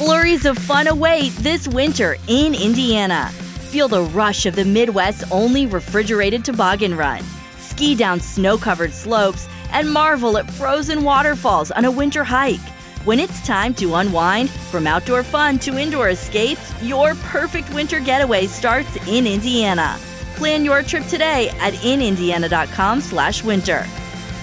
Flurries of fun await this winter in Indiana. Feel the rush of the Midwest's only refrigerated toboggan run. Ski down snow-covered slopes and marvel at frozen waterfalls on a winter hike. When it's time to unwind, from outdoor fun to indoor escapes, your perfect winter getaway starts in Indiana. Plan your trip today at inindiana.com/winter.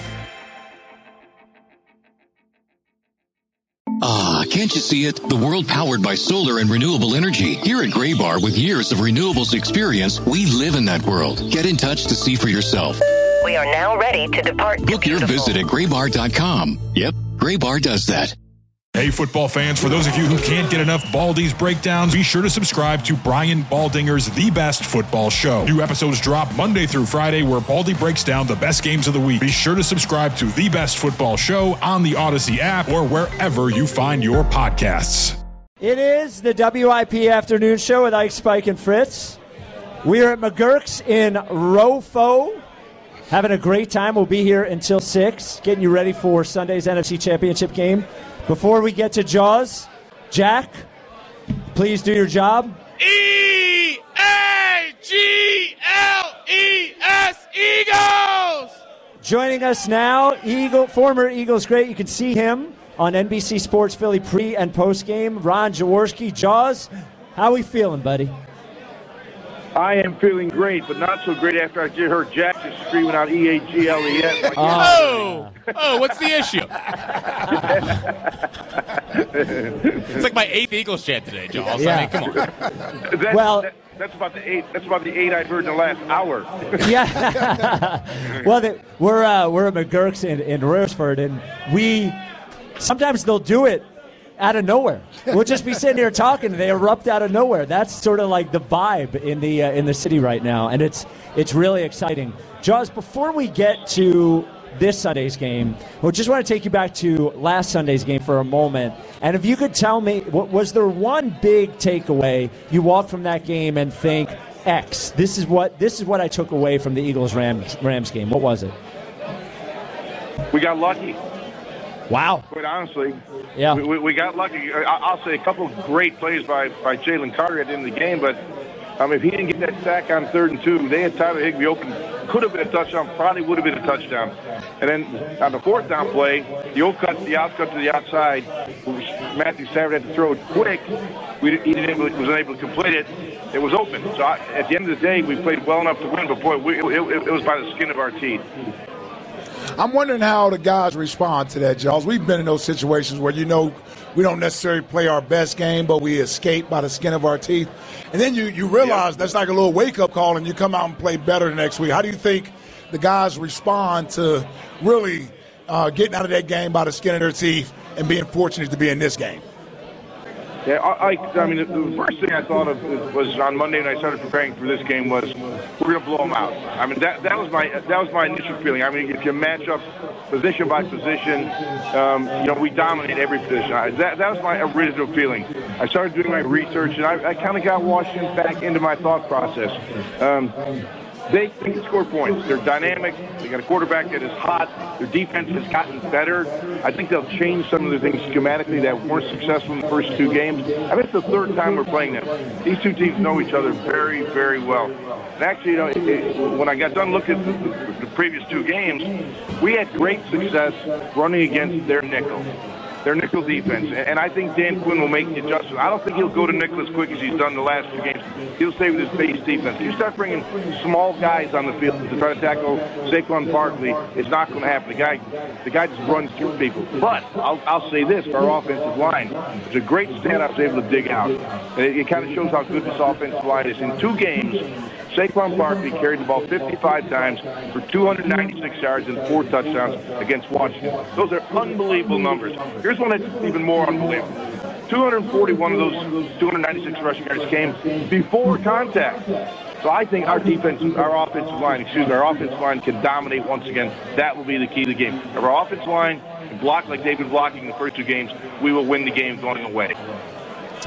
Can't you see it? The world powered by solar and renewable energy. Here at Graybar, with years of renewables experience, we live in that world. Get in touch to see for yourself. We are now ready to depart. Book your visit at graybar.com. Yep, Graybar does that. Hey, football fans, for those of you who can't get enough Baldy's breakdowns, be sure to subscribe to Brian Baldinger's The Best Football Show. New episodes drop Monday through Friday, where Baldy breaks down the best games of the week. Be sure to subscribe to The Best Football Show on the Odyssey app or wherever you find your podcasts. It is the WIP Afternoon Show with Ike, Spike, and Fritz. We are at McGurk's in Rofo. Having a great time. We'll be here until 6, getting you ready for Sunday's NFC Championship game. Before we get to Jaws, Jack, please do your job. E-A-G-L-E-S, Eagles! Joining us now, former Eagles great. You can see him on NBC Sports Philly pre- and post-game. Ron Jaworski. Jaws, how we feeling, buddy? I am feeling great, but not so great after I just heard Jack just screaming out E-A-G-L-E-S. What's the issue? It's like my 8th Eagles chant today, Jaws. Yeah. I mean, come on. That's about the 8. That's about the 8 I've heard in the last hour. Yeah. Well, we're at McGurk's in Royersford, and sometimes they'll do it out of nowhere. We'll just be sitting here talking, and they erupt out of nowhere. That's sort of like the vibe in the city right now, and it's really exciting. Jaws, before we get to this Sunday's game, we just want to take you back to last Sunday's game for a moment. And if you could tell me, was there one big takeaway you walk from that game and think, X, this is what I took away from the Eagles-Rams game? What was it? We got lucky. Wow. Quite honestly, yeah, we got lucky. I'll say a couple of great plays by Jalen Carter at the end of the game, but if he didn't get that sack on 3rd and 2, they had Tyler Higbee open. Could have been a touchdown, probably would have been a touchdown. And then on the 4th down play, the outcut to the outside, Matthew Stafford had to throw it quick. He wasn't able to complete it. It was open. So at the end of the day, we played well enough to win, but boy, it was by the skin of our teeth. I'm wondering how the guys respond to that, Jaws. We've been in those situations where, we don't necessarily play our best game, but we escape by the skin of our teeth. And then you realize that's like a little wake-up call, and you come out and play better the next week. How do you think the guys respond to really getting out of that game by the skin of their teeth and being fortunate to be in this game? Yeah, I mean, the first thing I thought of was on Monday when I started preparing for this game was we're going to blow them out. I mean, that was my initial feeling. I mean, if you match up position by position, we dominate every position. That was my original feeling. I started doing my research, and I kind of got Washington back into my thought process. They can score points. They're dynamic. They got a quarterback that is hot. Their defense has gotten better. I think they'll change some of the things schematically that weren't successful in the first 2 games. I mean, it's the 3rd time we're playing them. These 2 teams know each other very, very well. And actually, when I got done looking at the previous 2 games, we had great success running against their nickel defense. And I think Dan Quinn will make the adjustment. I don't think he'll go to nickel as quick as he's done the last 2 games. He'll stay with his base defense. You start bringing small guys on the field to try to tackle Saquon Barkley, it's not going to happen. The guy just runs through people. But I'll say this, our offensive line, it's a great stat I was able to dig out. It kind of shows how good this offensive line is. In 2 games, Saquon Barkley carried the ball 55 times for 296 yards and 4 touchdowns against Washington. Those are unbelievable numbers. Here's one that's even more unbelievable. 241 of those 296 rushing yards came before contact. So I think our offensive line can dominate once again. That will be the key to the game. If our offensive line can block like they've been blocking the first 2 games, we will win the game going away.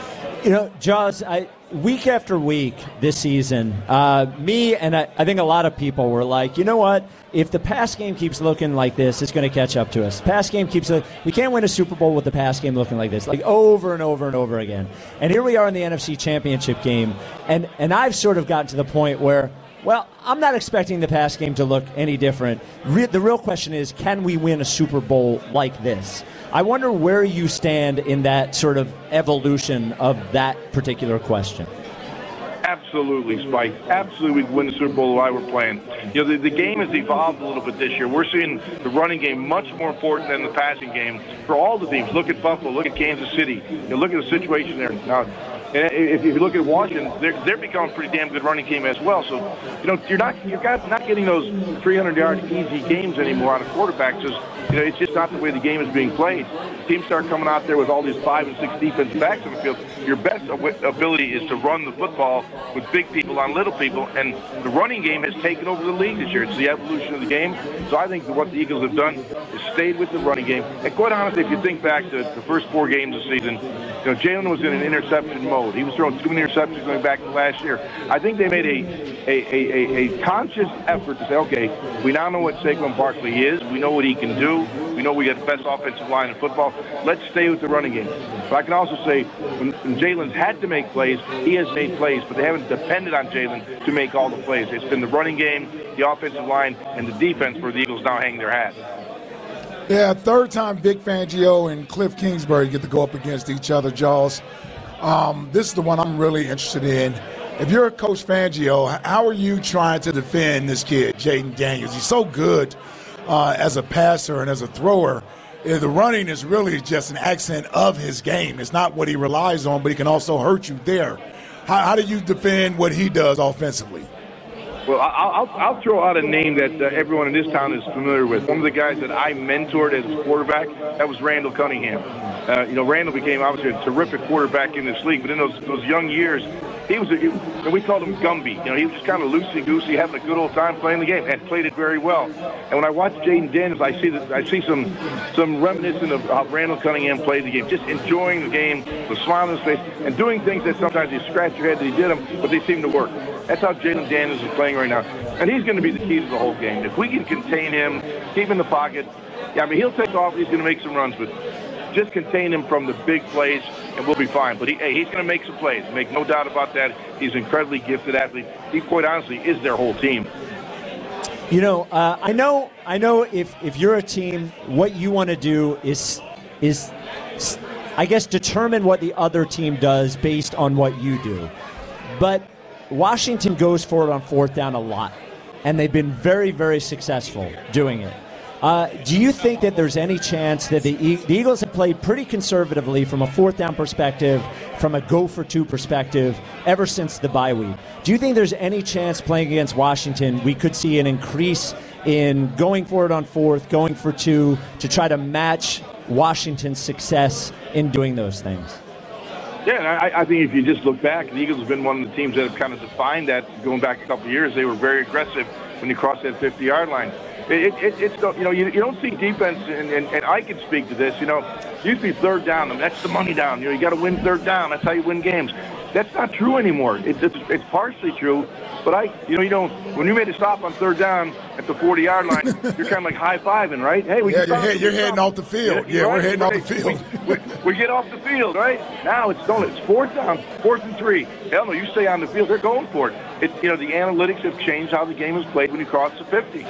You know, Jaws, week after week this season, me and I think a lot of people were like, you know what? If the pass game keeps looking like this, it's going to catch up to us. Pass game we can't win a Super Bowl with the pass game looking like this, like over and over and over again. And here we are in the NFC Championship game, and I've sort of gotten to the point where, well, I'm not expecting the pass game to look any different. The real question is, can we win a Super Bowl like this? I wonder where you stand in that sort of evolution of that particular question. Absolutely, Spike. Absolutely, we can win the Super Bowl while we're playing. You know, the game has evolved a little bit this year. We're seeing the running game much more important than the passing game for all the teams. Look at Buffalo. Look at Kansas City. You know, look at the situation there. Now, and if you look at Washington, they're becoming a pretty damn good running team as well. So, you know, you're not getting those 300-yard easy games anymore on a quarterback. Just, you know, it's just not the way the game is being played. Teams start coming out there with all these 5 and 6 defensive backs on the field. Your best ability is to run the football with big people on little people, and the running game has taken over the league this year. It's the evolution of the game. So I think what the Eagles have done is stayed with the running game. And quite honestly, if you think back to the first 4 games of the season, you know, Jalen was in an interception mode. He was throwing too many interceptions going back to last year. I think they made a conscious effort to say, okay, we now know what Saquon Barkley is. We know what he can do. We know we got the best offensive line in football. Let's stay with the running game. But I can also say when Jalen's had to make plays, he has made plays, but they haven't depended on Jalen to make all the plays. It's been the running game, the offensive line, and the defense where the Eagles now hang their hat. Yeah, third time Vic Fangio and Cliff Kingsbury get to go up against each other, Jaws. This is the one I'm really interested in. If you're Coach Fangio, how are you trying to defend this kid, Jayden Daniels? He's so good as a passer and as a thrower. The running is really just an accent of his game. It's not what he relies on, but he can also hurt you there. How do you defend what he does offensively? Well, I'll throw out a name that everyone in this town is familiar with. One of the guys that I mentored as a quarterback, that was Randall Cunningham. You know, Randall became obviously a terrific quarterback in this league, but in those young years, he was, and we called him Gumby. You know, he was just kind of loosey-goosey, having a good old time playing the game, and played it very well. And when I watch Jayden Daniels, I see some reminiscent of how Randall Cunningham played the game, just enjoying the game, the smile on his face, and doing things that sometimes you scratch your head that he did them, but they seem to work. That's how Jayden Daniels is playing right now. And he's going to be the key to the whole game. If we can contain him, keep him in the pocket, yeah, I mean, he'll take off, he's going to make some runs, but just contain him from the big plays, and we'll be fine. But he's going to make some plays. Make no doubt about that. He's an incredibly gifted athlete. He, quite honestly, is their whole team. You know, I know. If you're a team, what you want to do is, I guess, determine what the other team does based on what you do. But Washington goes for it on 4th down a lot, and they've been very, very successful doing it. Do you think that there's any chance that the Eagles have played pretty conservatively from a 4th down perspective, from a go-for-2 perspective, ever since the bye week? Do you think there's any chance playing against Washington we could see an increase in going for it on 4th, going for 2, to try to match Washington's success in doing those things? Yeah, and I think if you just look back, the Eagles have been one of the teams that have kind of defined that going back a couple of years. They were very aggressive when you crossed that 50-yard line. It's you know, you don't see defense, and I can speak to this. You know, it used to be 3rd down, and that's the money down. You know, you got to win 3rd down. That's how you win games. That's not true anymore. It's partially true, but when you made a stop on 3rd down at the 40-yard line, you're kind of like high-fiving, right? Hey, you're heading off the field. Yeah, we're heading off the field. We get off the field, right? Now it's 4th down, 4th and 3. Hell no, you stay on the field. They're going for it. The analytics have changed how the game is played when you cross the 50.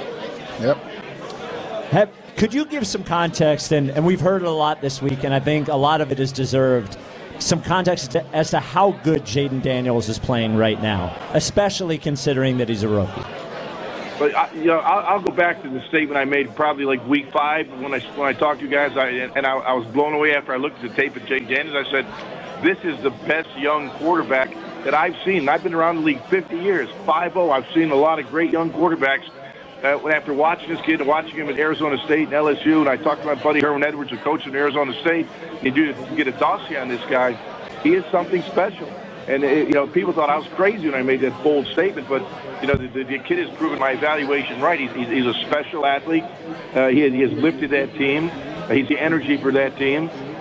Yep. Could you give some context, and we've heard it a lot this week, and I think a lot of it is deserved, some context as to how good Jayden Daniels is playing right now, especially considering that he's a rookie? But I'll go back to the statement I made probably like week 5 when I talked to you guys, I was blown away after I looked at the tape of Jayden Daniels. I said, this is the best young quarterback that I've seen. I've been around the league 50 years, 5-0. I've seen a lot of great young quarterbacks. After watching this kid and watching him at Arizona State and LSU, and I talked to my buddy Herman Edwards, a coach at Arizona State, and you get a dossier on this guy, he is something special. And, people thought I was crazy when I made that bold statement, but, the kid has proven my evaluation right. He's a special athlete. He has lifted that team. He's the energy for that team.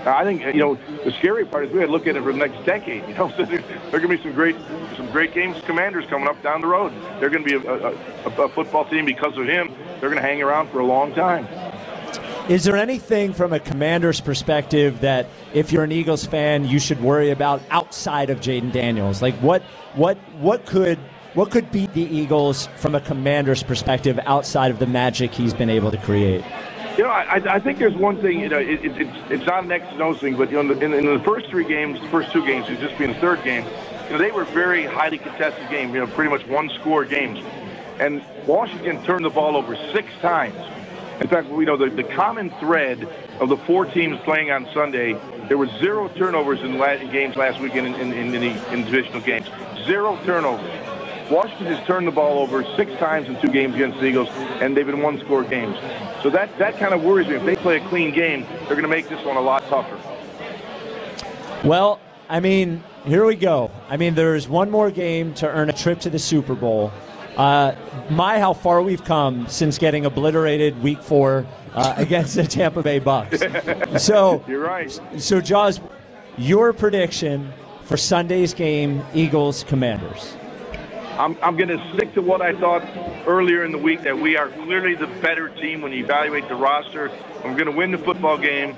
I think, the scary part is we had to look at it for the next decade. So there are going to be some great games, Commanders coming up down the road. They're going to be a football team because of him. They're going to hang around for a long time. Is there anything from a Commander's perspective that if you're an Eagles fan you should worry about outside of Jayden Daniels? Like what could beat the Eagles from a Commander's perspective outside of the magic he's been able to create? I think there's one thing. It's not an X and O thing, but in the first two games, it's just being the third game. They were very highly contested games. Pretty much one-score games, and Washington turned the ball over 6 times. In fact, the common thread of the 4 teams playing on Sunday, there were 0 turnovers in games last weekend in divisional games. 0 turnovers. Washington has turned the ball over 6 times in 2 games against the Eagles, and they've been one-score games. So that kind of worries me. If they play a clean game, they're going to make this one a lot tougher. Well, here we go. There's one more game to earn a trip to the Super Bowl. How far we've come since getting obliterated Week 4 against the Tampa Bay Bucks. So you're right. So, Jaws, your prediction for Sunday's game, Eagles-Commanders. I'm going to stick to what I thought earlier in the week, that we are clearly the better team when you evaluate the roster. I'm going to win the football game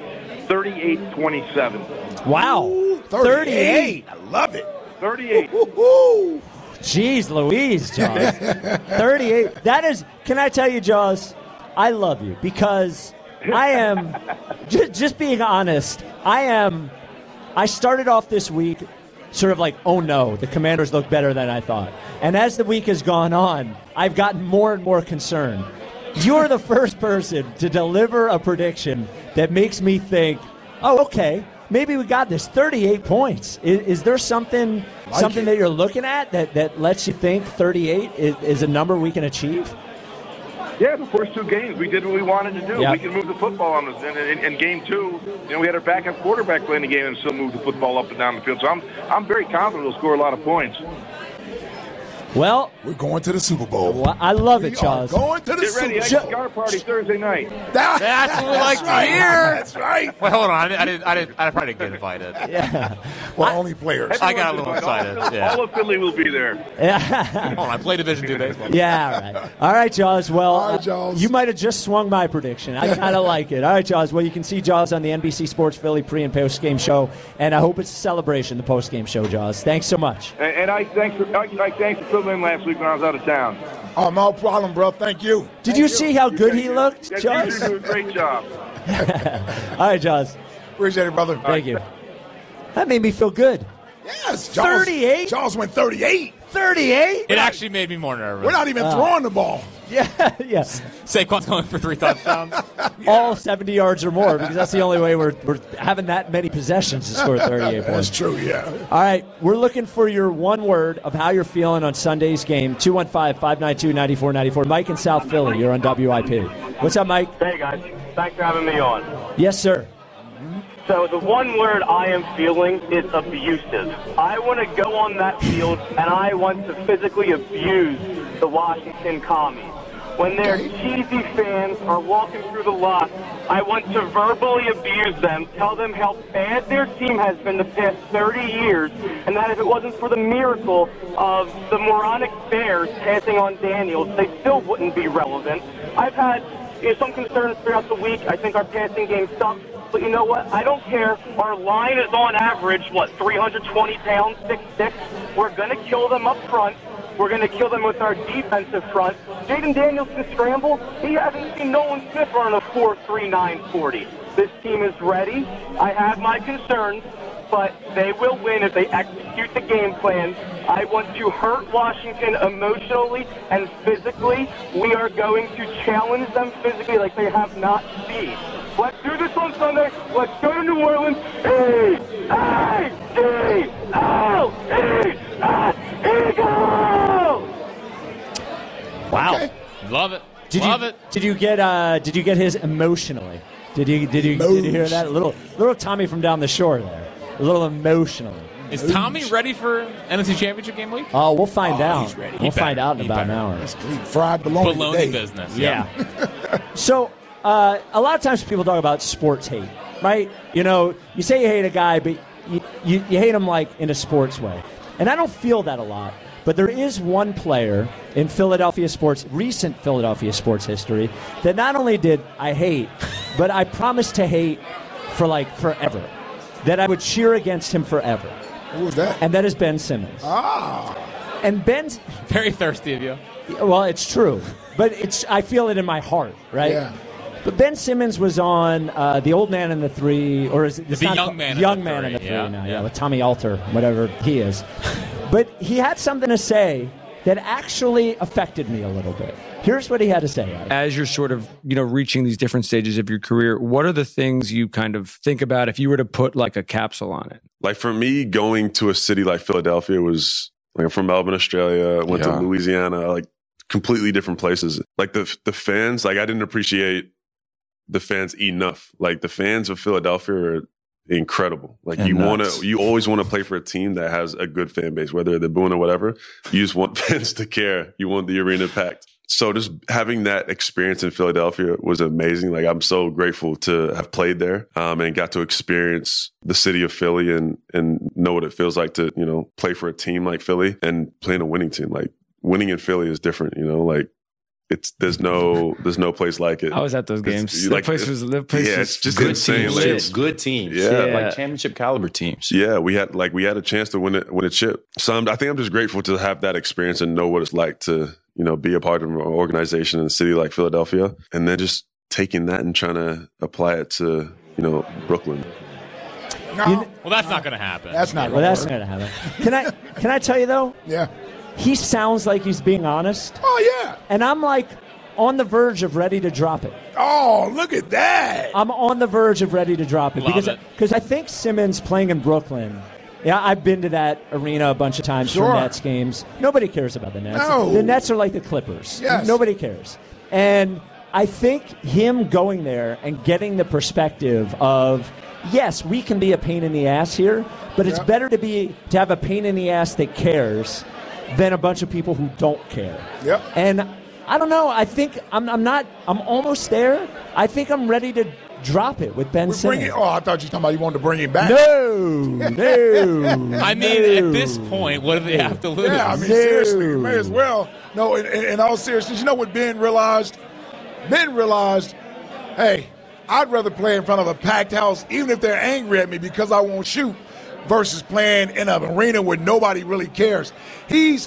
38-27. Wow. 38. I love it. 38. Jeez Louise, Jaws. 38. That is, can I tell you, Jaws, I love you because I am, just being honest, I started off this week sort of like, oh no, the Commanders look better than I thought. And as the week has gone on, I've gotten more and more concerned. You're the first person to deliver a prediction that makes me think, oh, okay, maybe we got this. 38 points. Is there something that you're looking at that lets you think 38 is a number we can achieve? Yeah, the first 2 games, we did what we wanted to do. Yep. We can move the football on us. And in game 2, we had our backup quarterback playing the game and still moved the football up and down the field. So I'm very confident we'll score a lot of points. Well, we're going to the Super Bowl. Well, I love it, Charles. Going to the Super Bowl. Get ready, cigar party Thursday night. That's what we like to hear. That's right. Well, hold on. I probably didn't get invited. Yeah. Well, only players. I got a little excited. All of Philly will be there. Yeah. Hold on. I play Division II baseball. Yeah, all right, Jaws. Well, all right, Jaws. You might have just swung my prediction. I kind of like it. All right, Jaws. Well, you can see Jaws on the NBC Sports Philly pre- and post-game show, and I hope it's a celebration, the post-game show, Jaws. Thanks so much. And I thanks for filling in last week when I was out of town. Oh, no problem, bro. Thank you. Did you see how good he looked, Jaws? You do a great job. All right, Jaws. Appreciate it, brother. Thank you. That made me feel good. Yes. 38? Jaws went 38. 38? It actually made me more nervous. We're not even throwing the ball. Yeah. Saquon's going for 3 touchdowns. All 70 yards or more, because that's the only way we're having that many possessions to score 38 points. That's true, yeah. All right, we're looking for your one word of how you're feeling on Sunday's game. 215-592-9494. Mike in South Philly, you're on WIP. What's up, Mike? Hey, guys. Thanks for having me on. Yes, sir. So the one word I am feeling is abusive. I want to go on that field, and I want to physically abuse the Washington Commies. When their cheesy fans are walking through the lot, I want to verbally abuse them, tell them how bad their team has been the past 30 years, and that if it wasn't for the miracle of the moronic Bears passing on Daniels, they still wouldn't be relevant. I've had some concerns throughout the week. I think our passing game sucks. But you know what? I don't care. Our line is on average, 320 pounds, 6'6". We're going to kill them up front. We're going to kill them with our defensive front. Jayden Daniels can scramble. He hasn't seen Nolan Smith run a 4.39 40. This team is ready. I have my concerns, but they will win if they execute the game plan. I want to hurt Washington emotionally and physically. We are going to challenge them physically like they have not seen. Let's do this on Sunday. Let's go to New Orleans. Eagles! Wow. Okay. Love it. Did you get his emotionally? Did you hear that? A little Tommy from down the shore there. A little emotionally. Is Tommy ready for NFC Championship game week? Oh, we'll find out. He's ready. We'll find out in about an hour. Fried bologna Baloney business. Yeah. So, a lot of times people talk about sports hate. right? You know, you say you hate a guy, but you hate him like in a sports way. And I don't feel that a lot. But there is one player in recent Philadelphia sports history that not only did I hate, but I promised to hate for like forever. That I would cheer against him forever. Who was that? And that is Ben Simmons. Ah. And Ben's very thirsty of you. Well, it's true. But I feel it in my heart, right? Yeah. But Ben Simmons was on The Old Man and the Three, or is it The Young Man and the Three now, yeah, with Tommy Alter, whatever he is. But he had something to say that actually affected me a little bit. Here's what he had to say. As you're sort of, reaching these different stages of your career, what are the things you kind of think about if you were to put like a capsule on it? Like for me, going to a city like Philadelphia was, like, I'm from Melbourne, Australia, went to Louisiana, like completely different places. Like the fans, like I didn't appreciate the fans enough. Like the fans of Philadelphia are incredible. Like you always want to play for a team that has a good fan base, whether they're booing or whatever. You just want fans to care. You want the arena packed. So just having that experience in Philadelphia was amazing. Like I'm so grateful to have played there and got to experience the city of Philly and know what it feels like to, play for a team like Philly and play in a winning team. Like winning in Philly is different, like there's no place like it. I was at those games. That place was it's just insane. Like, good teams. Yeah. Like championship caliber teams. Yeah, we had a chance to win a chip. So I think I'm just grateful to have that experience and know what it's like to, be a part of an organization in a city like Philadelphia, and then just taking that and trying to apply it to, Brooklyn. Well, that's not going to happen. That's not going to happen. Can I tell you though? Yeah. He sounds like he's being honest. Oh, yeah. And I'm like on the verge of ready to drop it. Oh, look at that. I'm on the verge of ready to drop it. Love it. Because I think Simmons playing in Brooklyn, I've been to that arena a bunch of times for Nets games. Nobody cares about the Nets. No. The Nets are like the Clippers. Yes. Nobody cares. And I think him going there and getting the perspective of, yes, we can be a pain in the ass here, but it's better to have a pain in the ass that cares than a bunch of people who don't care. Yep. And I don't know. I think I'm almost there. I think I'm ready to drop it with Ben Simmons. I thought you were talking about you wanted to bring him back. No. I mean, at this point, what do they have to lose? Yeah, I mean, seriously, you may as well. No, in all seriousness, you know what Ben realized? Ben realized, hey, I'd rather play in front of a packed house, even if they're angry at me because I won't shoot, versus playing in an arena where nobody really cares. He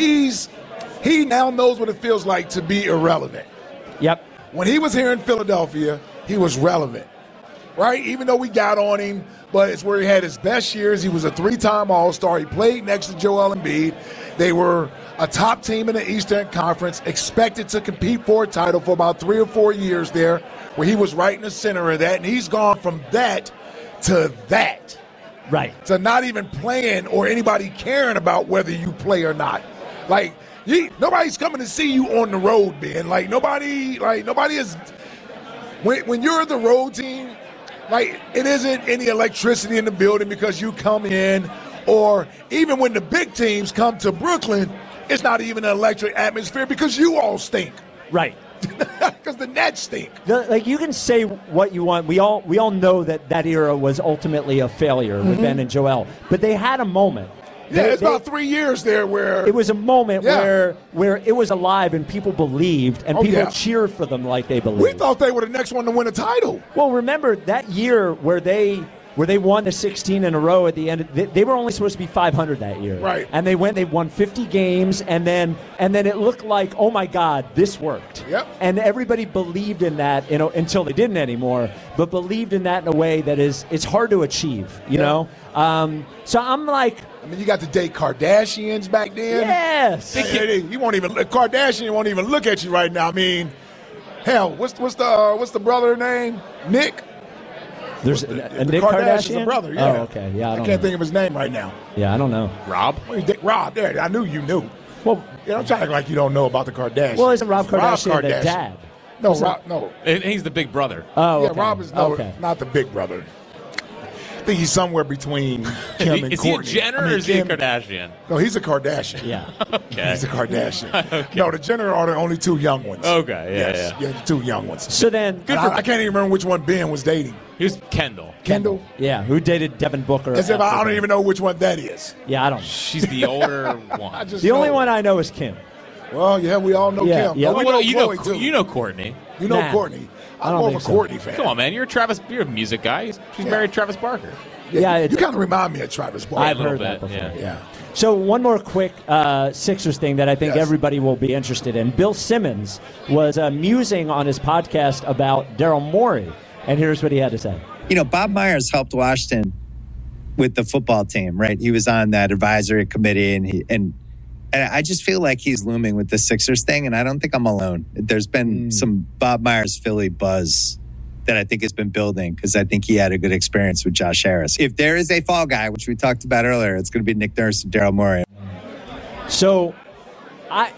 now knows what it feels like to be irrelevant. Yep. When he was here in Philadelphia, he was relevant, right? Even though we got on him, but it's where he had his best years. He was a 3-time All-Star. He played next to Joel Embiid. They were a top team in the Eastern Conference, expected to compete for a title for about 3 or 4 years there, where he was right in the center of that, and he's gone from that to that. Right. To not even playing or anybody caring about whether you play or not. Like, nobody's coming to see you on the road, Ben. Nobody is. When you're the road team, it isn't any electricity in the building because you come in, or even when the big teams come to Brooklyn, it's not even an electric atmosphere because you all stink. Right. Because the Nets stink. You can say what you want. We all know that era was ultimately a failure with Ben and Joel. But they had a moment. It's about 3 years there where it was a moment where it was alive and people believed and people cheered for them like they believed. We thought they were the next one to win a title. Well, remember that year where they won the 16 in a row at the end. They were only supposed to be 500 that year. Right. And they won 50 games, and then it looked like, oh my God, this worked. Yep. And everybody believed in that, until they didn't anymore, but believed in that in a way that it's hard to achieve, you know? So I'm like, you got the date Kardashians back then. Yes. Kardashian won't even look at you right now. I mean, hell, what's the brother name? Nick? There's a Nick Kardashian's brother, yeah. Oh, okay. Yeah, I can't think of his name right now. Yeah, I don't know. Rob? Rob, there. I knew you knew. Well, don't try to act like you don't know about the Kardashians. Well, isn't Rob Kardashian the dad? No, Rob, no. He's the big brother. Oh, yeah, okay. Rob is not the big brother. think he's somewhere between Kim and Is he a Courtney. Jenner or is he a Kardashian? No, he's a Kardashian. Yeah. Okay. He's a Kardashian. Okay. No, the Jenner are the only two young ones. Okay, Yes. Yeah, the two young ones. So then, I can't even remember which one Ben was dating. He was Kendall. Kendall? yeah, who dated Devin Booker? As if after I don't that? even know which one that is. Yeah, I don't. She's the older one. The only one I know is Kim. Well, yeah, we all know Yeah, Kim. yeah. But we Well, know you Chloe, know, too. you know Courtney. You know Nah. Courtney. I I'm don't more of think a so. Courtney fan. Come on, man. You're a music guy. She's married to Travis Barker. Yeah, you kind of remind me of Travis Barker. I've a little heard that bit, before. yeah. So one more quick Sixers thing that I think Yes. everybody will be interested in. Bill Simmons was musing on his podcast about Daryl Morey, and here's what he had to say. You know, Bob Myers helped Washington with the football team, right? He was on that advisory committee, and I just feel like he's looming with the Sixers thing, and I don't think I'm alone. There's been some Bob Myers Philly buzz that I think has been building because I think he had a good experience with Josh Harris. If there is a fall guy, which we talked about earlier, it's going to be Nick Nurse and Daryl Morey. So, I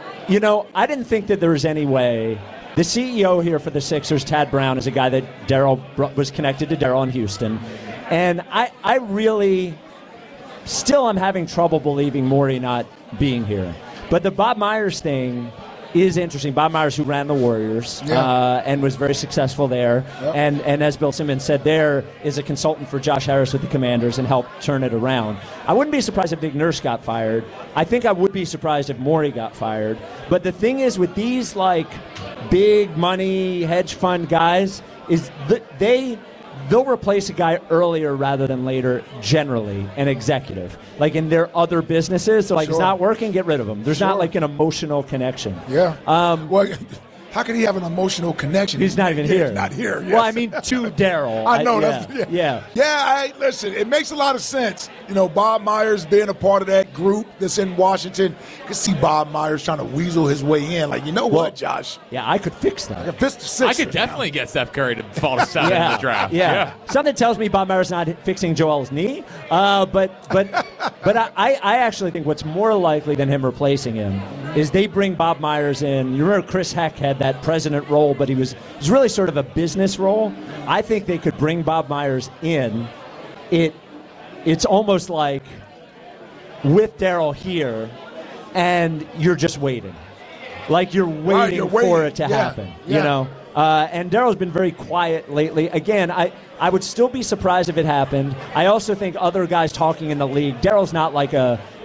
didn't think that there was any way. The CEO here for the Sixers, Tad Brown, is a guy that Daryl was connected to Daryl in Houston. And I really still am having trouble believing Morey not being here. But the Bob Myers thing is interesting. Bob Myers, who ran the Warriors and was very successful there, and as Bill Simmons said, there is a consultant for Josh Harris with the Commanders and helped turn it around. I wouldn't be surprised if Nick Nurse got fired. I think I would be surprised if Morey got fired. But the thing is with these like big money hedge fund guys is that they'll replace a guy earlier rather than later, generally, an executive. Like in their other businesses, they're like, it's not working, get rid of him. There's not like an emotional connection. Yeah. Well, how can he have an emotional connection? He's not even here. He's not here. Yes. Well, I mean, to Daryl. I know. Yeah. Listen, it makes a lot of sense. You know, Bob Myers being a part of that group that's in Washington. You can see Bob Myers trying to weasel his way in. Like, you know what, Josh? Yeah, I could fix that. I could fix the Sixers. I could definitely get Steph Curry to fall to 7 in the draft. Yeah. Something tells me Bob Myers not fixing Joel's knee. But I actually think what's more likely than him replacing him is they bring Bob Myers in. You remember Chris Heck had that president role, but it was really sort of a business role. I think they could bring Bob Myers in. It's almost like with Daryl here, and you're just waiting. Like you're waiting for it to happen, you know? And Daryl's been very quiet lately. Again, I would still be surprised if it happened. I also think other guys talking in the league, Daryl's not like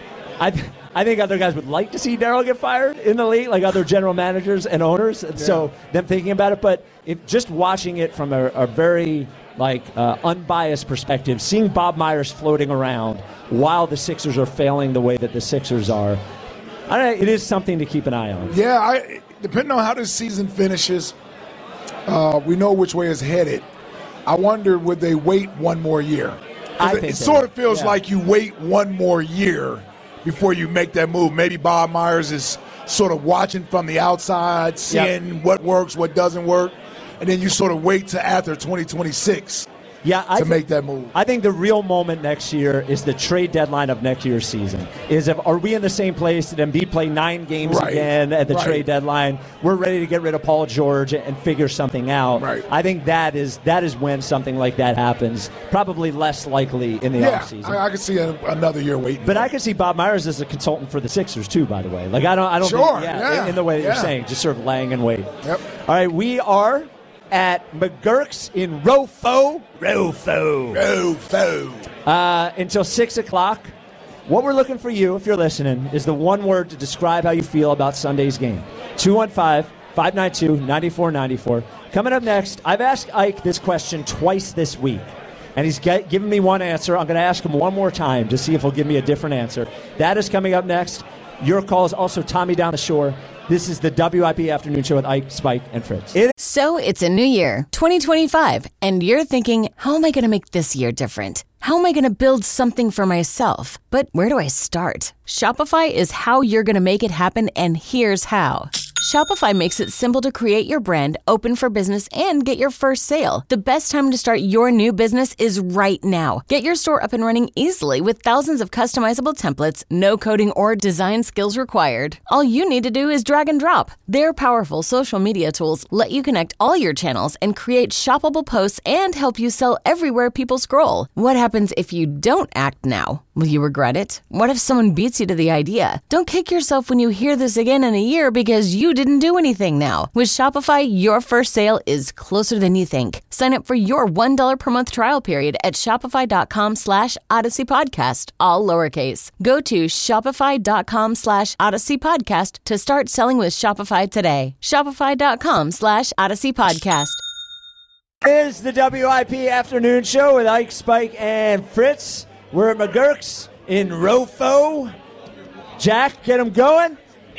I think other guys would like to see Daryl get fired in the league, like other general managers and owners. Yeah. So them thinking about it, but if just watching it from a very unbiased perspective, seeing Bob Myers floating around while the Sixers are failing the way that the Sixers are, it is something to keep an eye on. Yeah, depending on how this season finishes, we know which way it's headed. I wonder, would they wait one more year? It sort of feels like you wait one more year before you make that move. Maybe Bob Myers is sort of watching from the outside, seeing what works, what doesn't work, and then you sort of wait to after 2026 to make that move. I think the real moment next year is the trade deadline of next year's season. Are we in the same place? Did Embiid play 9 games again at the trade deadline? We're ready to get rid of Paul George and figure something out. Right. I think that is when something like that happens. Probably less likely in the offseason. I could see another year waiting. But I could see Bob Myers as a consultant for the Sixers too, by the way. Like I don't think, in the way that you're saying, just sort of laying in wait. Yep. All right, we are at McGurk's in Rofo. Until 6 o'clock. What we're looking for you, if you're listening, is the one word to describe how you feel about Sunday's game. 215-592-9494. Coming up next, I've asked Ike this question twice this week, and he's given me one answer. I'm going to ask him one more time to see if he'll give me a different answer. That is coming up next. Your calls, also Tommy Down the Shore. This is the WIP Afternoon Show with Ike, Spike, and Fritz. So it's a new year, 2025, and you're thinking, how am I going to make this year different? How am I going to build something for myself? But where do I start? Shopify is how you're going to make it happen, and here's how. Shopify makes it simple to create your brand, open for business, and get your first sale. The best time to start your new business is right now. Get your store up and running easily with thousands of customizable templates, no coding or design skills required. All you need to do is drag and drop. Their powerful social media tools let you connect all your channels and create shoppable posts and help you sell everywhere people scroll. What happens if you don't act now? Will you regret it? What if someone beats you to the idea? Don't kick yourself when you hear this again in a year because you didn't do anything now. With Shopify, your first sale is closer than you think. Sign up for your $1 per month trial period at shopify.com/Odyssey Podcast, all lowercase. Go to shopify.com/Odyssey Podcast to start selling with Shopify today. Shopify.com/Odyssey Podcast. Is the WIP Afternoon Show with Ike, Spike, and Fritz. We're at McGurk's in Rofo. Jack, get him going.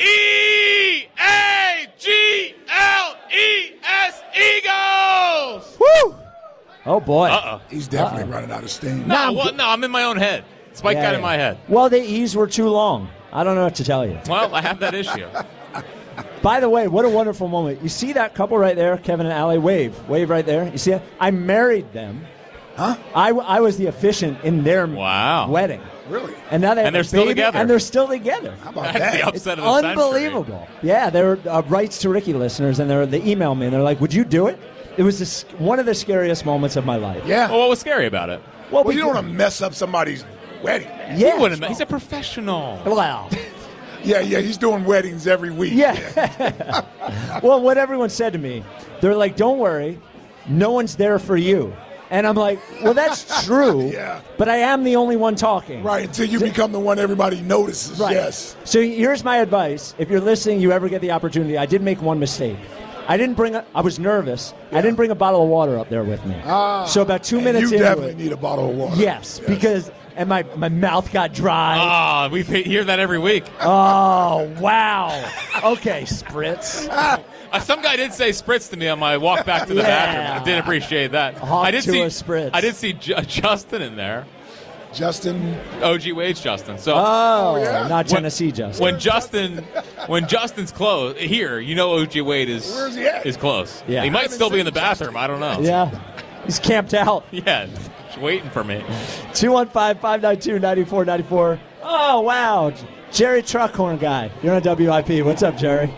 EAGLES Eagles! Woo! Oh, boy. Uh-oh. He's definitely running out of steam. No, I'm in my own head. Spike got in my head. Well, the E's were too long. I don't know what to tell you. Well, I have that issue. By the way, what a wonderful moment. You see that couple right there, Kevin and Allie? Wave right there. You see it? I married them. Huh? I was the officiant in their wedding. Really? And now they're still together. And they're still together. How about That's that? the upset of the Unbelievable. century. Yeah, they're Rights to Ricky listeners, and they email me, and they're like, would you do it? It was one of the scariest moments of my life. Yeah. Well, what was scary about it? Well, you don't want to mess up somebody's wedding. Yeah. He's a professional. Well. Yeah, he's doing weddings every week. Yeah. Well, what everyone said to me, they're like, don't worry, no one's there for you. And I'm like, well, that's true, Yeah. but I am the only one talking. Right, until you become the one everybody notices. Right. Yes. So here's my advice. If you're listening, you ever get the opportunity, I did make one mistake. I was nervous. Yeah. I didn't bring a bottle of water up there with me. So about 2 minutes into it. You definitely need a bottle of water. Yes, because my mouth got dry. We hear that every week. Oh, wow. Okay, Spritz. Some guy did say spritz to me on my walk back to the bathroom. I did appreciate that. I did see a spritz. I did see Justin in there. Justin, OG Wade's Justin. So, not Tennessee Justin. When Justin's close here, OG Wade is Where's he at? is close. Yeah. He might still be in the bathroom. I don't know. Yeah, he's camped out. Yeah, just waiting for me. 215-592-9494. Oh wow, Jerry Truckhorn guy. You're on WIP. What's up, Jerry?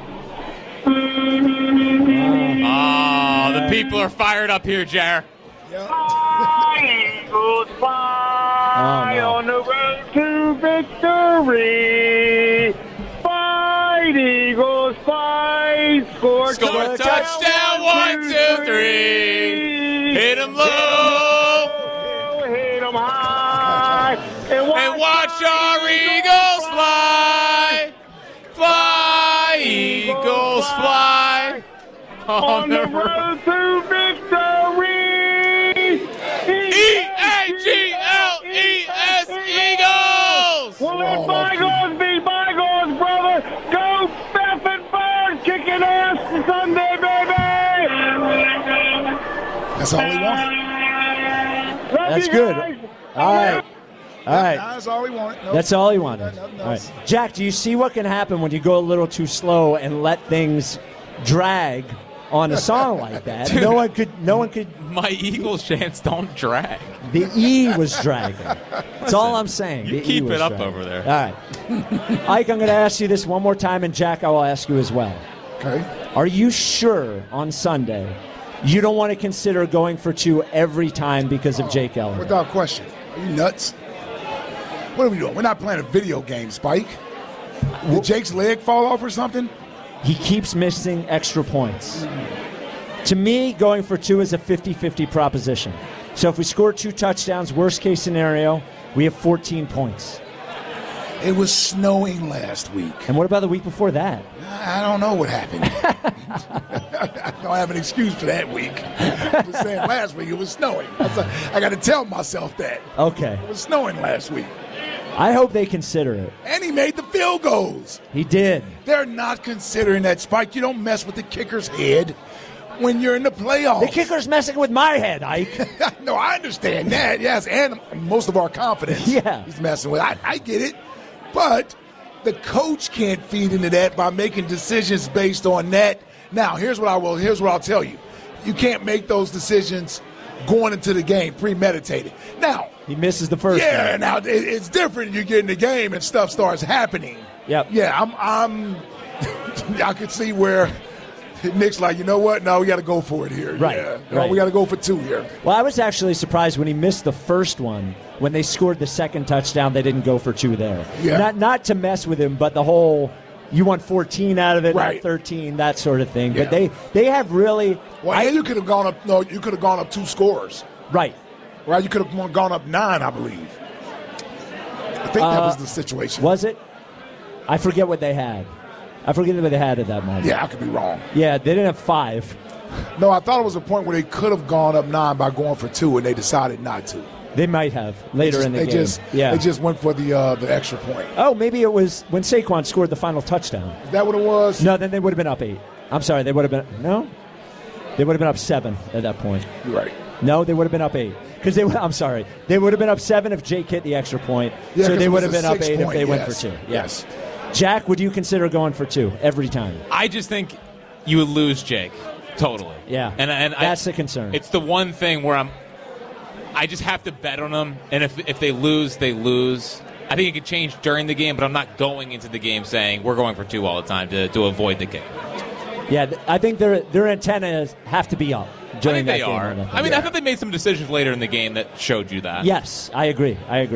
The people are fired up here, Jer. Eagles fly on the road to victory. Fight, Eagles, fight. Score a touchdown. 1, 2, 3. Hit 'em low. Hit 'em high. And watch our Eagles fly. Fly, Eagles, fly. On the road to victory. EAGLES Eagles! Well, let bygones be bygones, brother. Go Stephen Bird, kicking ass Sunday, baby. That's all he wanted. That's good. All right. That's all he wanted. Nope. That's all he wanted. All right. Jack, do you see what can happen when you go a little too slow and let things drag on a song like that? Dude, no one could. My Eagles chants don't drag. The E was dragging. That's all I'm saying. You keep it up over there. All right. Ike, I'm going to ask you this one more time, and Jack, I will ask you as well. Okay. Are you sure on Sunday you don't want to consider going for 2 every time because of Jake Elliott? Without question. Are you nuts? What are we doing? We're not playing a video game, Spike. Did Jake's leg fall off or something? He keeps missing extra points. To me, going for 2 is a 50-50 proposition. So if we score 2 touchdowns, worst case scenario, we have 14 points. It was snowing last week. And what about the week before that? I don't know what happened. I don't have an excuse for that week. I'm just saying last week it was snowing. I got to tell myself that. Okay. It was snowing last week. I hope they consider it. And he made the field goals. He did. They're not considering that, Spike. You don't mess with the kicker's head when you're in the playoffs. The kicker's messing with my head, Ike. No, I understand that, yes. And most of our confidence he's messing with. I get it. But the coach can't feed into that by making decisions based on that. Now, here's what I'll tell you. You can't make those decisions going into the game premeditated. Now, he misses the first Yeah, one. now it's different. You get in the game and stuff starts happening. Yep. Yeah, I could see where Nick's like, you know what? No, we got to go for it here. Right, Yeah. No, right. we got to go for 2 here. Well, I was actually surprised when he missed the first one. When they scored the second touchdown, they didn't go for 2 there. Yeah. Not to mess with him, but the whole you want 14 out of it, Right. not 13, that sort of thing. Yeah. But they have really. Well, and you could have gone up. No, you could have gone up 2 scores. Right. Right. You could have gone up 9, I believe. I think that was the situation. Was it? I forget what they had. I forget what they had at that moment. Yeah, I could be wrong. Yeah, they didn't have 5. No, I thought it was a point where they could have gone up 9 by going for 2, and they decided not to. They might have later in the game. They just went for the extra point. Oh, maybe it was when Saquon scored the final touchdown. Is that what it was? No, then they would have been up 8. I'm sorry, they would have been no. They would have been up 7 at that point. You're right. No, they would have been up 8 because I'm sorry, they would have been up 7 if Jake hit the extra point. Yeah, so they would was have been a up 8 if point, they went yes. for 2. Yes. Jack, would you consider going for 2 every time? I just think you would lose Jake totally. Yeah, and that's the concern. It's the one thing where I just have to bet on them, and if they lose, they lose. I think it could change during the game, but I'm not going into the game saying we're going for 2 all the time to avoid the kick. Yeah, I think their antennas have to be up. I think they are. I Yeah. thought they made some decisions later in the game that showed you that. Yes, I agree.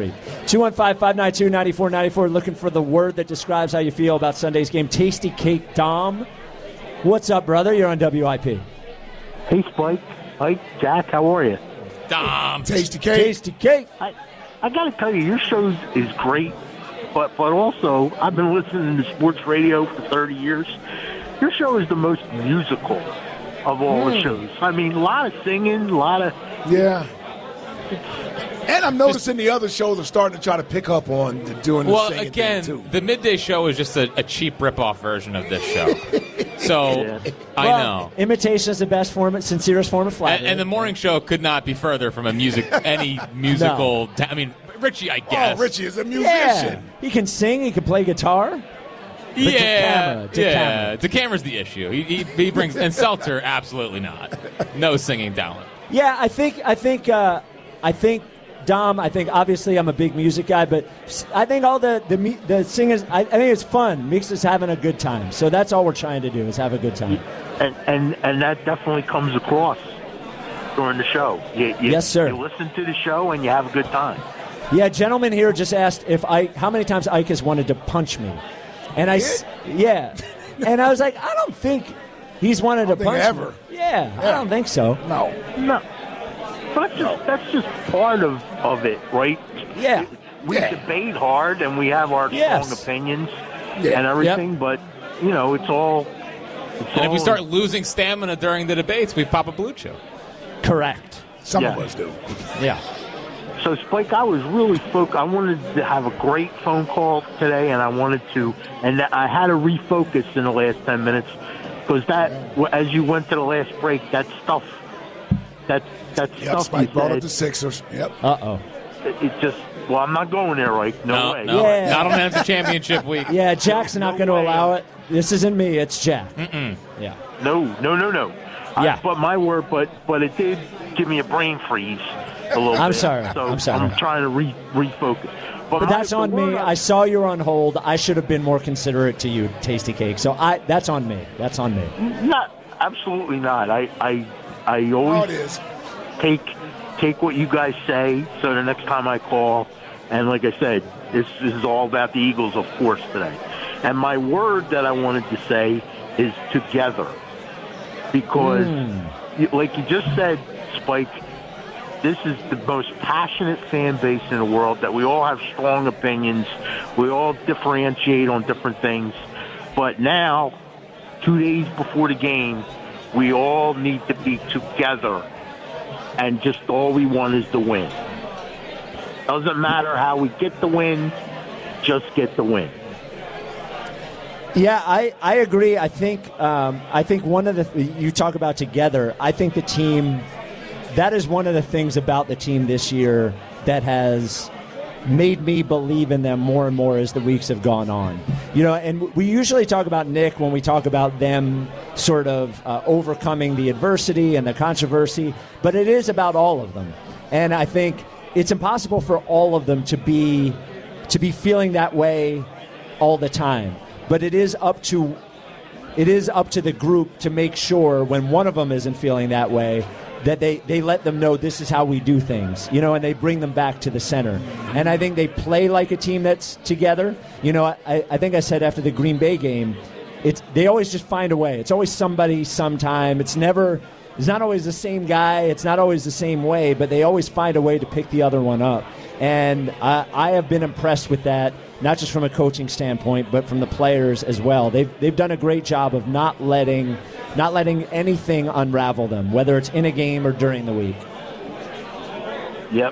215-592-9494, looking for the word that describes how you feel about Sunday's game. Tasty Cake Dom. What's up, brother? You're on WIP. Hey, Spike. Hi, Jack. How are you? Dom. Tasty Cake. Tasty Cake. I got to tell you, your show is great, but also, I've been listening to sports radio for 30 years. Your show is the most musical of all the shows. I mean, a lot of singing, a lot of... Yeah. And I'm noticing the other shows are starting to try to pick up on doing the Well, singing again, thing, too. the midday show is just a cheap rip-off version of this show. So, I know. Imitation is the best form, sincerest form of flattery. And the morning show could not be further from any musical. I mean, Richie, I guess. Oh, Richie is a musician. Yeah. He can sing. He can play guitar. But DeCamera's the issue. He brings, and Seltzer, absolutely not. No singing talent. Yeah, I think Dom. I think obviously I'm a big music guy, but I think all the singers. I think it's fun. Mix is having a good time. So that's all we're trying to do is have a good time. And that definitely comes across during the show. Yes, sir. You listen to the show and you have a good time. Yeah, gentleman here just asked how many times Ike has wanted to punch me, and and I was like, I don't think he's wanted to punch ever. me. Yeah, I don't think so. No. But that's just part of it, right? Yeah. We debate hard and we have our strong opinions and everything, but it's all. And if we start losing stamina during the debates, we pop a blue chew. Correct. Some of us do. Yeah. So, Spike, I was really focused. I wanted to have a great phone call today, and I had to refocus in the last 10 minutes because as you went to the last break, that stuff. Spike brought up the Sixers. Yep. Uh-oh. It just. Well, I'm not going there, right? No way. No. Yeah. Not on the championship week. Yeah, Jack's not going to allow it. This isn't me. It's Jack. Mm-mm. Yeah. No. Yeah. But my word, but it did give me a brain freeze a little bit. I'm sorry. So I'm sorry. I'm trying to refocus. But that's on me. I saw you were on hold. I should have been more considerate to you, Tasty Cake. So that's on me. That's on me. Not absolutely not. I always take what you guys say. So the next time I call, and like I said, this is all about the Eagles, of course, today. And my word that I wanted to say is together, because like you just said, Spike, this is the most passionate fan base in the world, that we all have strong opinions. We all differentiate on different things. But now, 2 days before the game, we all need to be together. And just all we want is the win. Doesn't matter how we get the win, just get the win. Yeah, I agree. I think one of the you talk about together. I think the team, that is one of the things about the team this year that has made me believe in them more and more as the weeks have gone on. And we usually talk about Nick when we talk about them sort of overcoming the adversity and the controversy, but it is about all of them. And I think it's impossible for all of them to be feeling that way all the time. But it is up to the group to make sure when one of them isn't feeling that way that they let them know this is how we do things, and they bring them back to the center. And I think they play like a team that's together. I think I said after the Green Bay game, they always just find a way. It's always somebody sometime. It's not always the same guy. It's not always the same way, but they always find a way to pick the other one up. And I have been impressed with that, not just from a coaching standpoint, but from the players as well. They've done a great job of not letting anything unravel them, whether it's in a game or during the week. Yep,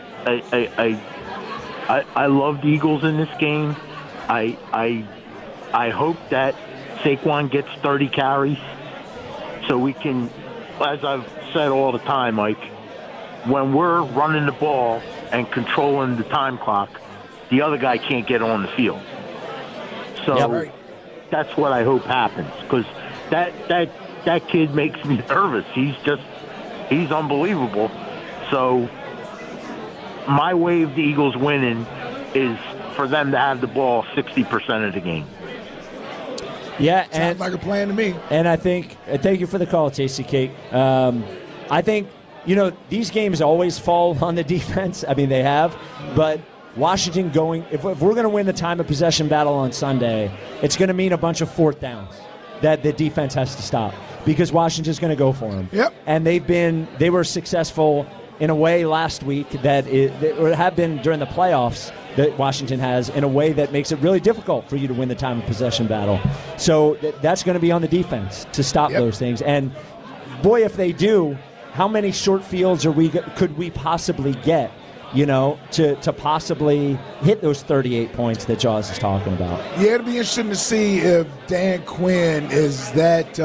I love the Eagles in this game. I hope that Saquon gets 30 carries so we can, as I've said all the time, Mike, when we're running the ball and controlling the time clock, the other guy can't get on the field. So that's what I hope happens, because that kid makes me nervous. He's unbelievable. So my way of the Eagles winning is for them to have the ball 60% of the game. Yeah, sounds like a plan to me. And I think, thank you for the call, Tasty Cake. I think, these games always fall on the defense. I mean, they have. But Washington if we're going to win the time of possession battle on Sunday, it's going to mean a bunch of fourth downs that the defense has to stop, because Washington's going to go for them. Yep. And they were successful in a way last week that have been during the playoffs that Washington has, in a way that makes it really difficult for you to win the time of possession battle. So that's going to be on the defense to stop those things. And boy, if they do, how many short fields could we possibly get, to possibly hit those 38 points that Jaws is talking about? Yeah, it'll be interesting to see if Dan Quinn is that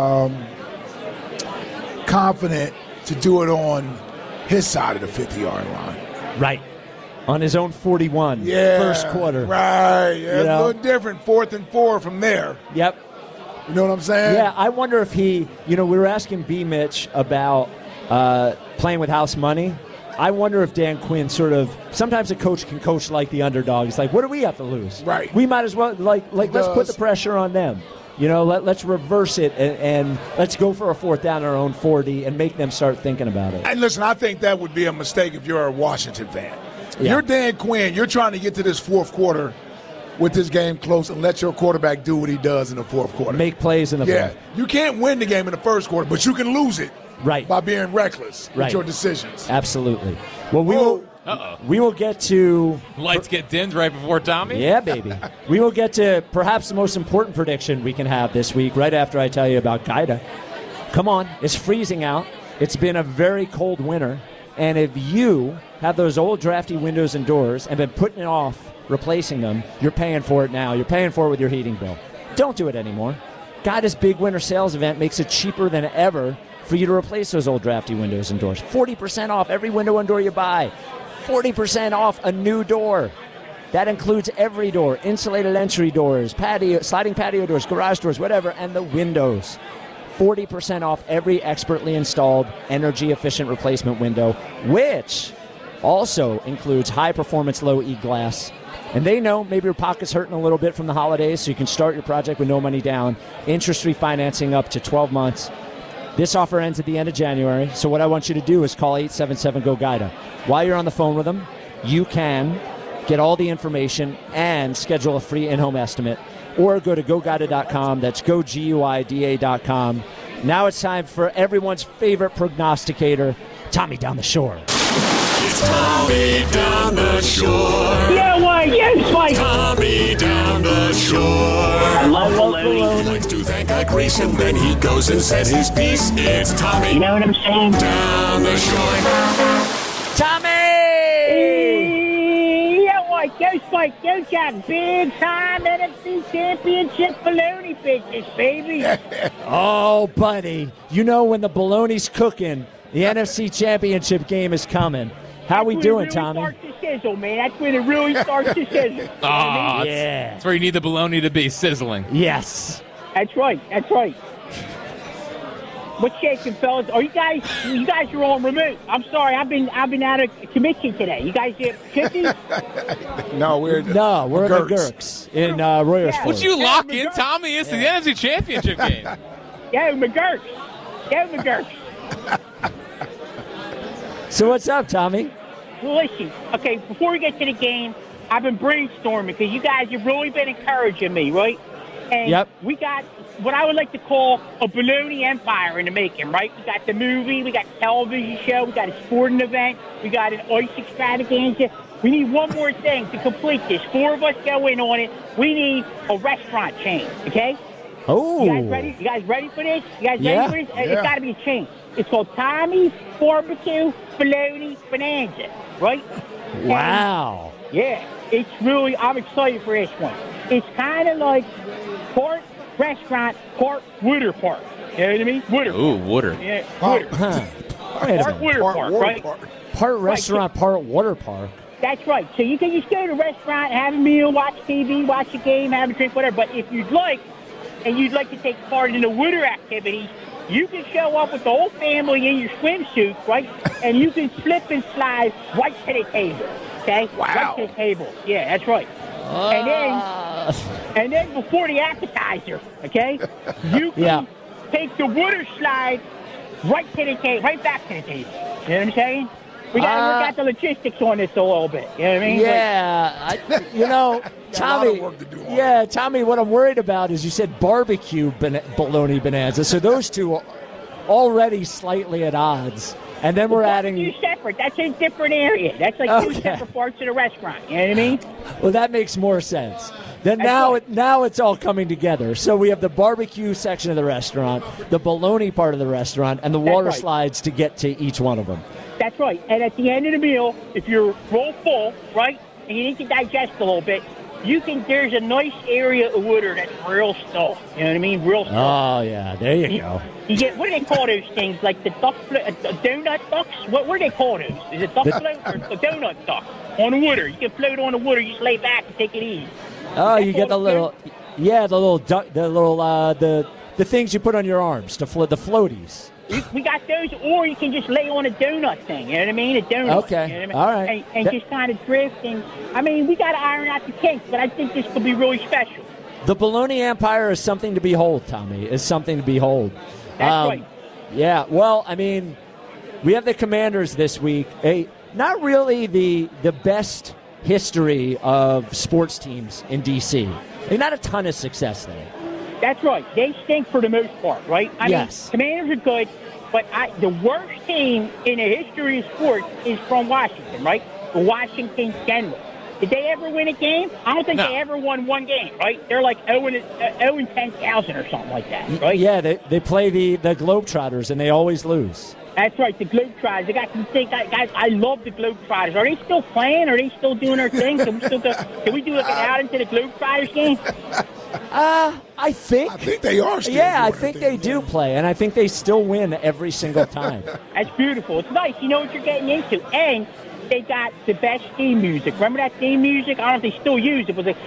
confident to do it on his side of the 50-yard line. Right. On his own 41, first quarter. Right. Yeah, it's a little different, 4th and 4 from there. Yep. You know what I'm saying? Yeah, I wonder if we were asking B. Mitch about playing with house money. I wonder if Dan Quinn sometimes a coach can coach like the underdog. It's like, what do we have to lose? Right. We might as well, let's put the pressure on them. Let's reverse it and let's go for a fourth down our own 40 and make them start thinking about it. And listen, I think that would be a mistake if you're a Washington fan. If you're Dan Quinn, you're trying to get to this fourth quarter with this game close and let your quarterback do what he does in the fourth quarter. Make plays in the fourth. You can't win the game in the first quarter, but you can lose it by being reckless with your decisions. Absolutely. Well, we will get to... Lights get dimmed right before Tommy? Yeah, baby. We will get to perhaps the most important prediction we can have this week right after I tell you about Gaida. Come on. It's freezing out. It's been a very cold winter. And if you have those old drafty windows and doors and been putting it off replacing them, you're paying for it now. You're paying for it with your heating bill. Don't do it anymore. Gaida's big winter sales event makes it cheaper than ever for you to replace those old drafty windows and doors. 40% off every window and door you buy. 40% off a new door. That includes every door, insulated entry doors, sliding patio doors, garage doors, whatever, and the windows. 40% off every expertly installed energy-efficient replacement window, which also includes high-performance low-E glass. And they know maybe your pocket's hurting a little bit from the holidays, so you can start your project with no money down. Interest-free financing up to 12 months. This offer ends at the end of January, so what I want you to do is call 877-GO-GAIDA. While you're on the phone with them, you can get all the information and schedule a free in-home estimate, or go to GoGuida.com. That's GoGuida.com. Now it's time for everyone's favorite prognosticator, Tommy Down the Shore. It's Tommy Down the Shore. Yeah, why? Yes, Mike. Tommy Down the Shore. I love baloney. He likes to thank a Grease and then he goes and says his piece. It's Tommy. You know what I'm saying? Down the Shore. Tommy! Go Spike, go Jack. Big time NFC Championship baloney business, baby. Oh, buddy. You know when the baloney's cooking, the NFC Championship game is coming. How we doing, Tommy? Start this sizzle, man. That's when it really starts to sizzle. Oh, yeah. That's where you need the bologna to be, sizzling. Yes. That's right. That's right. What's shaking, fellas? Are you guys are on remote. I'm sorry. I've been out of commission today. You guys get chicken? No, we're in McGurk's in Royersford. Would you lock in, Tommy? It's the NFC Championship game. Go McGurk's. Go McGurk's. So what's up, Tommy? Well, listen. Okay, before we get to the game, I've been brainstorming because you guys have really been encouraging me, right? And we got what I would like to call a baloney empire in the making, right? We got the movie, we got the television show, we got a sporting event, we got an ice extravaganza. We need one more thing to complete this. 4 of us go in on it. We need a restaurant chain, okay? Oh. You guys ready? You guys ready for this? You guys ready for this? It's got to be a chain. It's called Tommy's Barbecue Bologna Bonanza, right? Wow. And, yeah. It's really, I'm excited for this one. It's kind of like part restaurant, part water park. You know what I mean? Water. Ooh, water. Yeah, water. Part water park, right? Part restaurant, part water park. That's right. So you can just go to a restaurant, have a meal, watch TV, watch a game, have a drink, whatever. But if you'd like, and you'd like to take part in the water activities, you can show up with the whole family in your swimsuit, right? And you can slip and slide right to the table. Okay? Wow. Right to the table. Yeah, that's right. And then before the appetizer, okay, you can take the water slide right to the table, right back to the table. You know what I'm saying? We got to work out the logistics on this a little bit. You know what I mean? Yeah. Tommy. Yeah, Tommy, what I'm worried about is you said barbecue bologna bonanza. So those two are already slightly at odds. And then we're adding... Two separate. That's a different area. That's like two separate parts of the restaurant. You know what I mean? Well, that makes more sense. Then now it's all coming together. So we have the barbecue section of the restaurant, the bologna part of the restaurant, and the water slides to get to each one of them. That's right. And at the end of the meal, if you're real full, right, and you need to digest a little bit, there's a nice area of water that's real still. You know what I mean? Real still. Oh, yeah. There you go. You get, what do they call those things? Like the donut ducks? What do they call those? Is it duck float or the donut duck? On the water. You can float on the water. You just lay back and take it easy. Oh, you get the little, the things you put on your arms, the floaties. We got those, or you can just lay on a donut thing. You know what I mean? A donut. Okay. You know what I mean? All right. And just kind of drift. And I mean, we got to iron out the kinks, but I think this could be really special. The Bologna Empire is something to behold, Tommy. Is something to behold. That's right. Yeah. Well, I mean, we have the Commanders this week. Not really the best history of sports teams in D.C. Not a ton of success there. That's right. They stink for the most part, right? I mean, Commanders are good, but the worst team in the history of sports is from Washington, right? The Washington Generals. Did they ever win a game? I don't think they ever won one game, right? They're like 0-10,000 or something like that, right? Yeah, they play the Globetrotters, and they always lose. That's right, the Globetrotters. They got some things, guys. I love the Globetrotters. Are they still playing? Are they still doing their thing? Can we do like an out into the Globetrotters game? I think they are still. Yeah, I think they do play, and I think they still win every single time. That's beautiful. It's nice. You know what you're getting into. And they got the best theme music. Remember that theme music? I don't know if they still use it. It was like...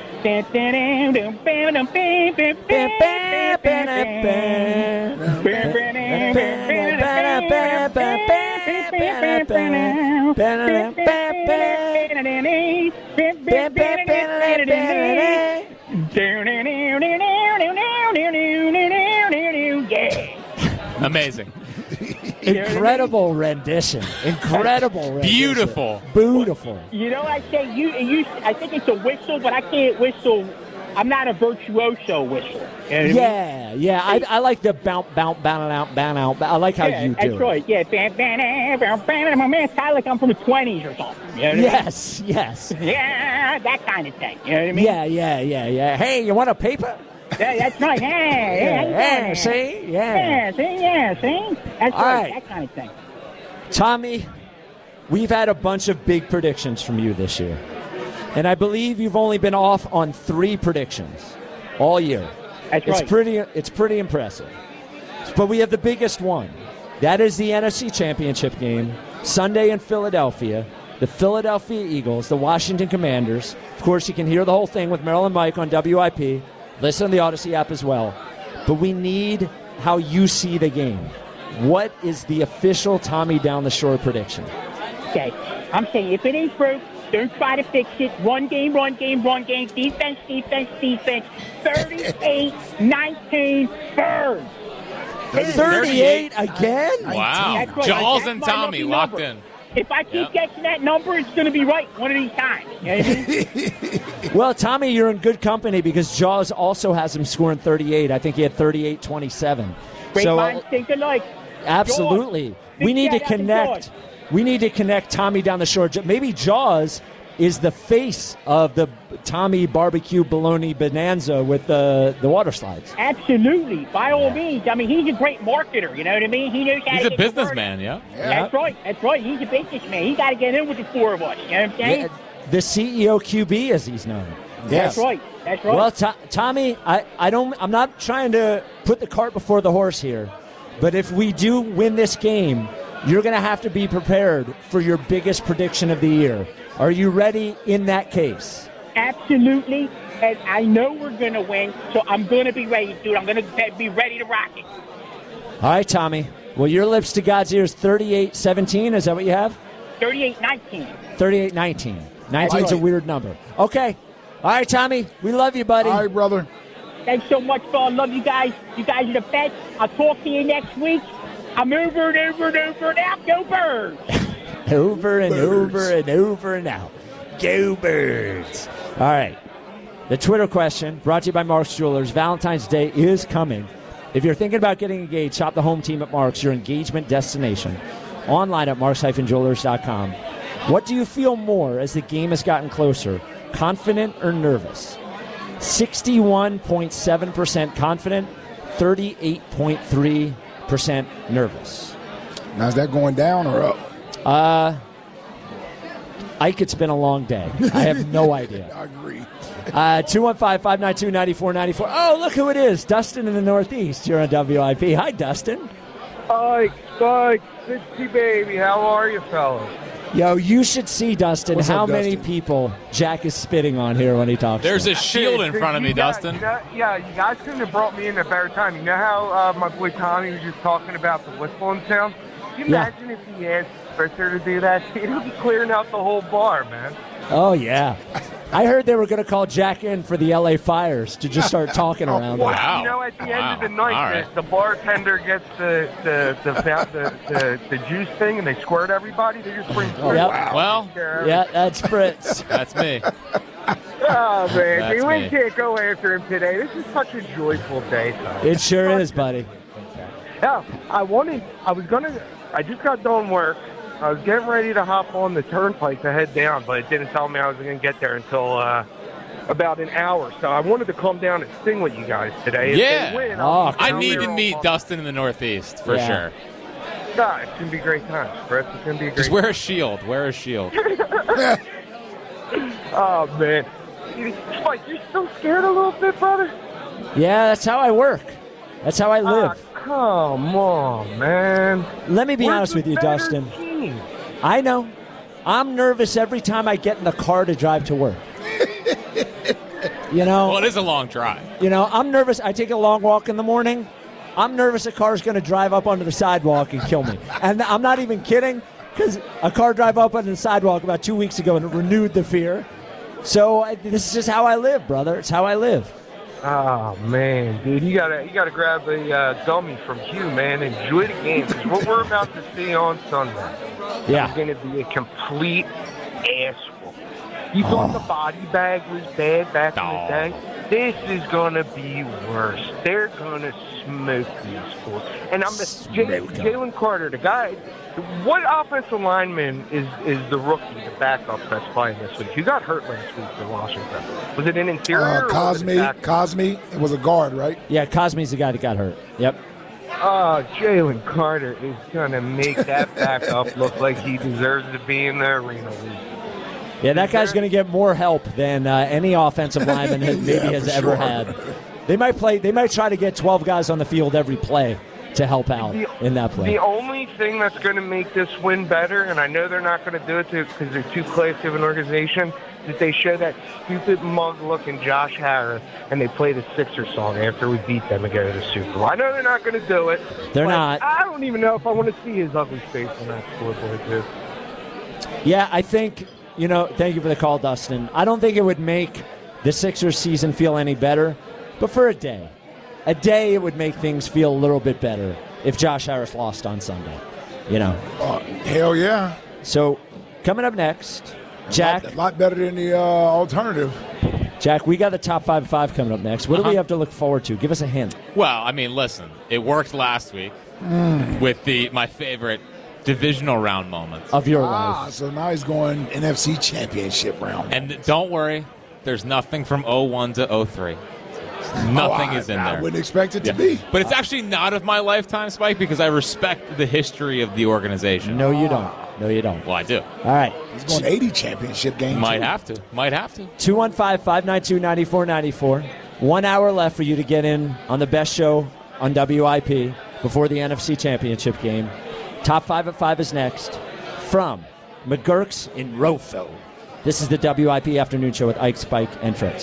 Amazing. Incredible rendition. Beautiful. Beautiful. You know what I say? I think it's a whistle, but I can't whistle. I'm not a virtuoso whistle. You know yeah. I like the bounce out. I like how you do that's right. Yeah. It's kind of like I'm from the 20s or something. You know what yes. Yeah, that kind of thing. You know what I mean? Yeah. Hey, you want a paper? Yeah, that's right. Hey, see? Yeah, see? That's right. That kind of thing. Tommy, we've had a bunch of big predictions from you this year. And I believe you've only been off on 3 predictions all year. That's right. It's pretty impressive. But we have the biggest one. That is the NFC Championship game, Sunday in Philadelphia. the Philadelphia Eagles, the Washington Commanders. Of course, you can hear the whole thing with Merrill and Mike on WIP. Listen on the Odyssey app as well. But we need how you see the game. What is the official Tommy Down the Shore prediction? Okay, I'm saying if it ain't broke, don't try to fix it. Run game, defense, 38-19, Birds. 38 again? Wow. That's right. Jaws That's and my Tommy lucky locked number. in. If I keep guessing that number, it's going to be right one of these times. You know what I mean? Well, Tommy, you're in good company because Jaws also has him scoring 38. I think he had 38-27. Great minds think alike. Absolutely. Jaws. We need to Big shout out to connect. Jaws. We need to connect Tommy Down the Shore. Maybe Jaws is the face of the Tommy Barbecue Bologna Bonanza with the water slides. Absolutely. By all means. I mean, he's a great marketer. You know what I mean? He knows how He's to a get the word businessman, out. yeah. That's right. He's a businessman. He's got to get in with the four of us. You know what I'm saying? The CEO QB, as he's known. That's right. That's right. Well, Tommy, I'm not trying to put the cart before the horse here, but if we do win this game, you're going to have to be prepared for your biggest prediction of the year. Are you ready in that case? Absolutely. And I know we're going to win, so I'm going to be ready, dude. I'm going to be ready to rock it. All right, Tommy. Well, your lips to God's ears, 38-17. Is that what you have? 38-19. 38-19. 19's a weird number. Okay. All right, Tommy. We love you, buddy. All right, brother. Thanks so much, Paul. Love you guys. You guys are the best. I'll talk to you next week. I'm over and over and over and out. Go Birds. Over and over and over and out. Go Birds. All right. The Twitter question brought to you by Mark's Jewelers. Valentine's Day is coming. If you're thinking about getting engaged, shop the home team at Mark's, your engagement destination. Online at marks-jewelers.com. What do you feel more as the game has gotten closer? Confident or nervous? 61.7% confident, 38.3% nervous. Now, is that going down or up? Ike, it's been a long day. I have no idea. I agree. 215-592-9494. Oh, look who it is. Dustin in the Northeast here on WIP. Hi, Dustin. Ike, Sitsy baby, how are you, fellas? Yo, you should see, Dustin, What's how up, many Dustin? people Jack is spitting on here when he talks. There's to a him. shield in front of me, Dustin. You guys couldn't have brought me in a better time. You know how my boy Tommy was just talking about the whistling sound? Can you imagine if he asked Spencer to do that? He'd be clearing out the whole bar, man. Oh, yeah. I heard they were going to call Jack in for the L.A. Fires to just start talking around. Well, Wow. you know, at the end of the All night, right. the bartender gets the juice thing, and they squirt everybody. They just bring spritz. Yep. Well, Yeah, that's Fritz. that's me. Oh, man. That's We me. can't go after him today. This is such a joyful day, though. It sure is, buddy. Yeah, I just got done work. I was getting ready to hop on the turnpike to head down, but it didn't tell me I was going to get there until about an hour. So I wanted to come down and sing with you guys today. If Yeah. they win, Oh, I'll be I down need there to all meet month. Dustin in the Northeast for Yeah. sure. God, it's going to be a great time, Chris. It's going to be a great Just wear a shield. Wear a shield. Oh, man. Spike, you're still scared a little bit, brother? Yeah, that's how I work. That's how I live. Come on, man. Let me be We're honest the with you, better Dustin. team. I know. I'm nervous every time I get in the car to drive to work. Well, it is a long drive. I'm nervous. I take a long walk in the morning. I'm nervous a car's going to drive up onto the sidewalk and kill me. And I'm not even kidding, because a car drove up onto the sidewalk about 2 weeks ago and it renewed the fear. So this is just how I live, brother. It's how I live. Oh man, dude, you gotta grab a gummy from Hugh, man. Enjoy the game, 'cause what we're about to see on Sunday Yeah. is gonna be a complete asshole. You thought the body bag was bad back in the day? This is gonna be worse. They're gonna smoke these fools. And Jalen Carter, the guy. What offensive lineman is the rookie, the backup that's playing this week? Who got hurt last week for Washington? Was it an interior? or was it a back? Cosme. It was a guard, right? Yeah, Cosme's the guy that got hurt. Yep. Oh, Jalen Carter is going to make that backup look like he deserves to be in the arena. Yeah, that guy's going to get more help than any offensive lineman maybe has ever had. They might try to get 12 guys on the field every play to help out in that play. The only thing that's going to make this win better, and I know they're not going to do it because they're too classy of an organization, is they show that stupid mug-looking Josh Harris and they play the Sixers song after we beat them and go to the Super Bowl. I know they're not going to do it. They're not. I don't even know if I want to see his ugly face on that scoreboard, too. Yeah, I think, thank you for the call, Dustin. I don't think it would make the Sixers season feel any better, but for a day it would make things feel a little bit better if Josh Harris lost on Sunday, Hell yeah. So coming up next, Jack. A lot better than the alternative. Jack, we got the top 5 coming up next. What do we have to look forward to? Give us a hint. Well, I mean, listen, it worked last week with my favorite divisional round moments of your life. So now he's going NFC Championship round. And don't worry, there's nothing from 01 to 03. Nothing is in there. I wouldn't expect it to be. But it's actually not of my lifetime, Spike, because I respect the history of the organization. No, you don't. Well, I do. All right. He's going 80 championship games. Might have to. 215-592-9494. 1 hour left for you to get in on the best show on WIP before the NFC Championship game. Top 5 at 5 is next from McGurk's in Rofo. This is the WIP Afternoon Show with Ike, Spike, and Fritz.